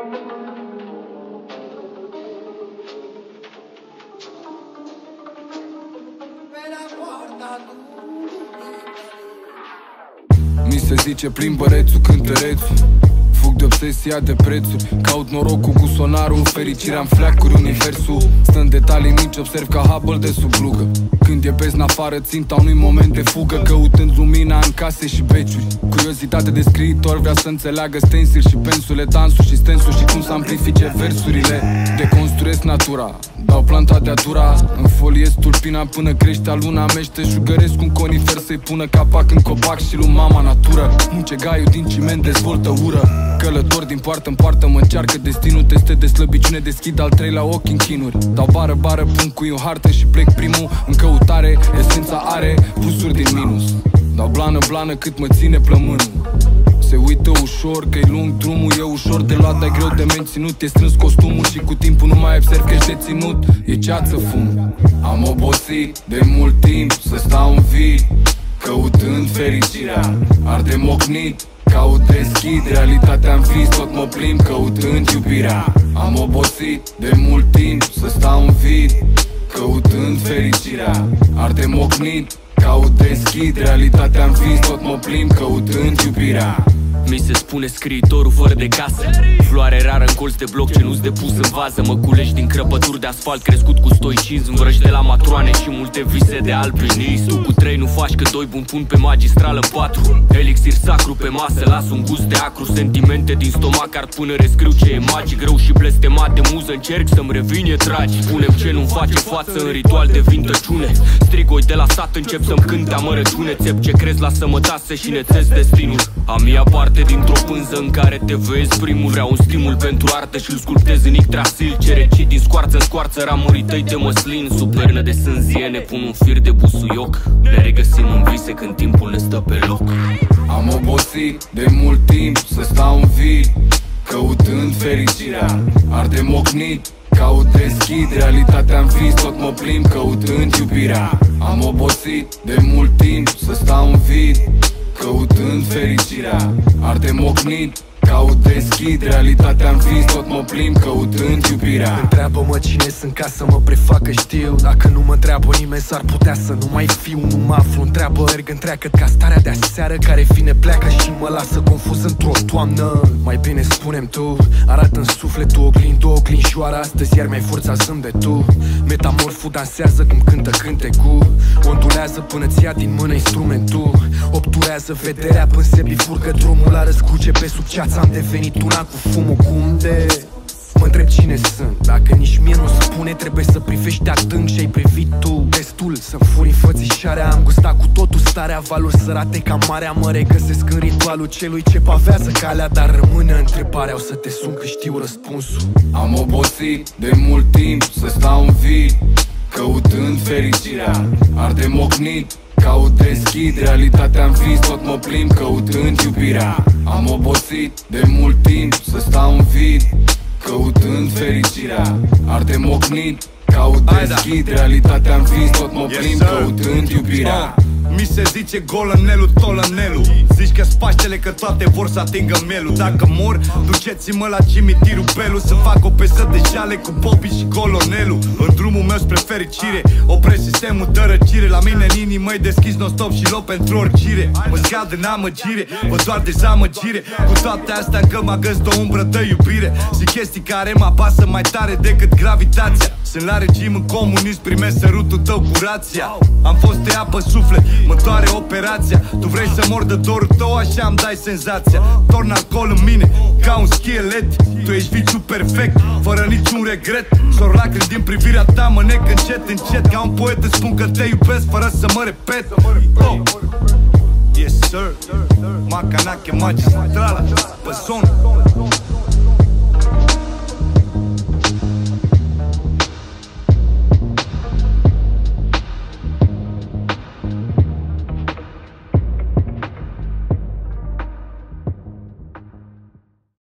Mi se zice plimbărețul, cântărețul. Fug de obsesia de prețuri. Caut norocul cu sonarul, fericirea în fleacuri, universul stă în detalii mici, observ ca Hubble de sub glugă. Când e bezna afară, ținta unui moment de fugă, căutând lumina în case și beciuri. Curiozitate de scriitor vrea să înțeleagă stensil și pensule, dansul și stensul și cum să amplifice versurile. Deconstruiesc natura, dau planta de atura, înfoliez tulpina până crește luna, meșteșugăresc un conifer să-i pună capac în copac și lui mama natură. Mucegaiul din ciment dezvoltă ură. Călător din poartă în poartă mă încearcă destinul, teste de slăbiciune, deschid al treilea ochi în chinuri. Dau bară, pun cuiul în hartă și plec primul în căutare, esența are plusuri din minus. Dau blană cât mă ține plămânul. Se uită ușor că-i lung drumul, e ușor de luat, dar greu de menținut. E strâns costumul și cu timpul nu mai observ că ești deținut. E ceață fum. Am obosit de mult timp să stau în vid, căutând fericirea. Arde mocnit, caut deschid, realitatea în vis, tot mă plimb căutând iubirea. Am obosit de mult timp să stau în vid, căutând fericirea. Arde mocnit, caut deschid, realitatea în vis, tot mă plimb căutând iubirea. Mi se spune scriitorul fără de casă, floare rară în colț de bloc ce nu-s depus în vază. Mă culegi din crăpături de asfalt, crescut cu stoicism, vrăși de la matroane și multe vise de alpinist. Tu cu 3 nu faci că 2 bun pun pe magistrală 4. Elixir sacru pe masă, las un gust de acru. Sentimente din stomac ard până rescriu ce e magic. Greu și blestemat de muză, încerc să-mi revin, e tragic. Punem ce nu-mi face față, în ritual de vintăciune. Strigoi de la sat, încep să-mi cânte amărăciune. Țep ce crezi, lasă-mă tase și nețesc destinul. Am ia parte dintr-o pânză în care te vezi primul. Vreau un stimul pentru artă și-l sculptez în Yggdrasil. Ce recit din scoarță în scoarță ramurii tăi de măslin. Sub pernă de sânzie ne pun un fir de busuioc. Ne regăsim în vise când timpul ne stă pe loc. Am obosit de mult timp să stau în vid, căutând fericirea. Arde mocnit, caut deschid, realitatea în vis, tot mă plimb căutând iubirea. Am obosit de mult timp să stau în vid, căutând fericirea. Arde mocnit, caut deschid, realitatea în vis, tot mă plimb căutând iubirea. Întreabă-mă cine sunt ca să mă prefac că știu. Dacă nu mă întreabă nimeni s-ar putea să nu mai fiu. Nu mă aflu, întreabă, erg întreagă ca starea de aseară care vine pleacă și mă lasă confuz într-o toamnă. Mai bine spune-mi tu, arată în sufletul oglindă, oglinșoară astăzi, iar mi-ai forța zâmbetul. Metamorful dansează cum cântă cântecul, ondulează până-ți ia din mână instrumentul. Obturează vederea până se bifurcă drumul, la răscruce pe sub ceață. Am devenit una cu fumul, cum de... Mă întreb cine sunt, dacă nici mie nu spune. Trebuie să privești adânc și ai privit tu destul să-mi furi înfățișarea. Am gustat cu totul starea, valuri sărate ca marea. Mă regăsesc în ritualul celui ce pavează calea, dar rămâne întrebarea, o să te sun că știu răspunsul. Am obosit de mult timp să stau în vid, căutând fericirea. Arde mocnit, caut deschid, realitatea în vis, tot mă plimb căutând iubirea. Am obosit de mult timp să stau în vid, căutând fericirea. Arde mocnit, caut deschid, realitatea în vis, tot mă plimb căutând iubirea. Mi se zice golănelul, tolănelul. Zici că spaștele că toate vor să atingă mielul. Dacă mor, duceți-mă la cimitirul Belu, să fac o pesă de jale cu Bobby și colonelul. În drumul meu spre fericire, opresc sistemul de răcire. La mine în inimă-i deschis non-stop și loc pentru oricire. Mă scad în amăgire, văd doar dezamăgire. Cu toate astea încă mă găs o umbră de iubire. Zic chestii care mă apasă mai tare decât gravitația. Sunt la regim în comunism, primesc sărutul tău cu rația. Am fost de apă suflet, mă doare operația. Tu vrei să mor de dorul tău, așa îmi dai senzația. Torn alcool în mine, ca un schelet. Tu ești viciu perfect, fără niciun regret. Sor lacrimi din privirea ta, mă nec încet. Ca un poet îți spun că te iubesc fără să mă repet. Yes sir, Macanache magistrala, pe son.